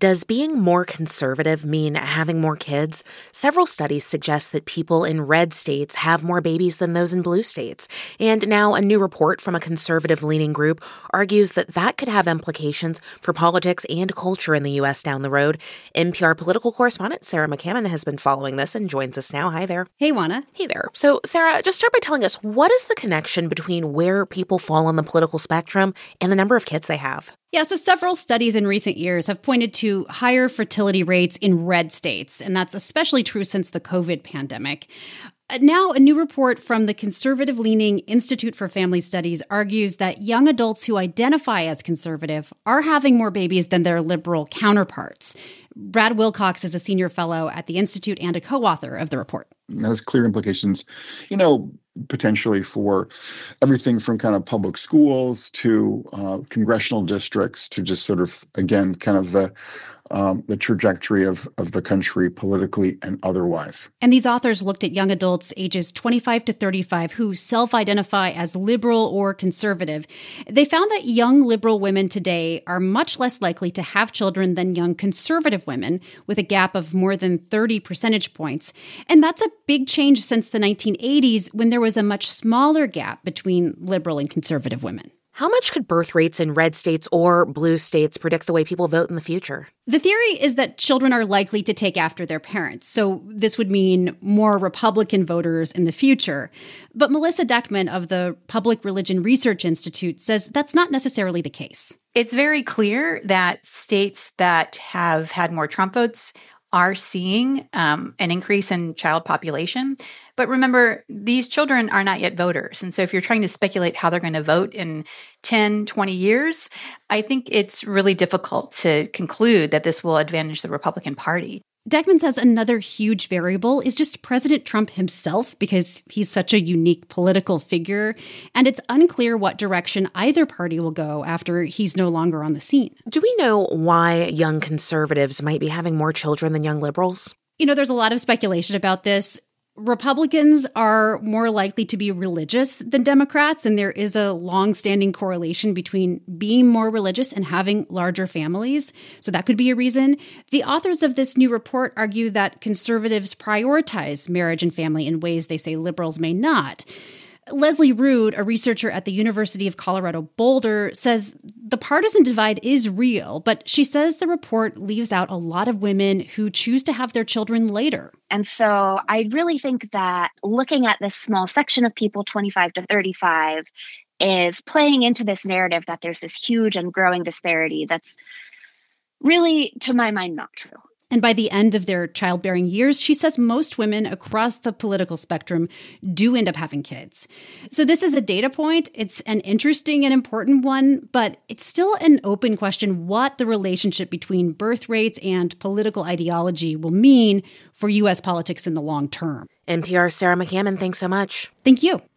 Does being more conservative mean having more kids? Several studies suggest that people in red states have more babies than those in blue states. And now a new report from a conservative-leaning group argues that that could have implications for politics and culture in the U.S. down the road. NPR political correspondent Sarah McCammon has been following this and joins us now. Hi there. Hey, Juana. Hey there. So, Sarah, just start by telling us, what is the connection between where people fall on the political spectrum and the number of kids they have? Yeah, so several studies in recent years have pointed to higher fertility rates in red states, and that's especially true since the COVID pandemic. Now, a new report from the conservative-leaning Institute for Family Studies argues that young adults who identify as conservative are having more babies than their liberal counterparts. Brad Wilcox is a senior fellow at the Institute and a co-author of the report. That has clear implications, potentially for everything from kind of public schools to congressional districts to just sort of, again, kind of the trajectory of the country politically and otherwise. And these authors looked at young adults ages 25 to 35 who self-identify as liberal or conservative. They found that young liberal women today are much less likely to have children than young conservative women, with a gap of more than 30 percentage points. And that's a big change since the 1980s, when there was a much smaller gap between liberal and conservative women. How much could birth rates in red states or blue states predict the way people vote in the future? The theory is that children are likely to take after their parents, so this would mean more Republican voters in the future. But Melissa Deckman of the Public Religion Research Institute says that's not necessarily the case. It's very clear that states that have had more Trump votes are seeing an increase in child population. But remember, these children are not yet voters. And so if you're trying to speculate how they're going to vote in 10, 20 years, I think it's really difficult to conclude that this will advantage the Republican Party. Deckman says another huge variable is just President Trump himself, because he's such a unique political figure, and it's unclear what direction either party will go after he's no longer on the scene. Do we know why young conservatives might be having more children than young liberals? There's a lot of speculation about this. Republicans are more likely to be religious than Democrats, and there is a long-standing correlation between being more religious and having larger families. So that could be a reason. The authors of this new report argue that conservatives prioritize marriage and family in ways they say liberals may not. Leslie Rood, a researcher at the University of Colorado Boulder, says the partisan divide is real, but she says the report leaves out a lot of women who choose to have their children later. And so I really think that looking at this small section of people, 25 to 35, is playing into this narrative that there's this huge and growing disparity that's really, to my mind, not true. And by the end of their childbearing years, she says most women across the political spectrum do end up having kids. So this is a data point. It's an interesting and important one, but it's still an open question what the relationship between birth rates and political ideology will mean for U.S. politics in the long term. NPR's Sarah McCammon, thanks so much. Thank you.